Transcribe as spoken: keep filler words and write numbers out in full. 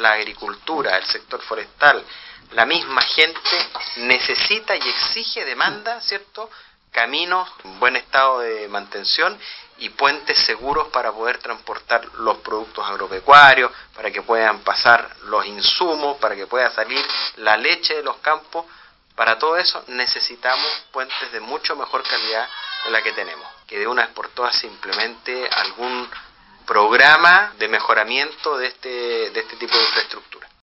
la agricultura, el sector forestal, la misma gente necesita y exige, demanda, ¿cierto?, caminos en buen estado de mantención y puentes seguros para poder transportar los productos agropecuarios, para que puedan pasar los insumos, para que pueda salir la leche de los campos. Para todo eso necesitamos puentes de mucho mejor calidad de la que tenemos. Que de una vez por todas se implemente algún programa de mejoramiento de este, de este tipo de infraestructura.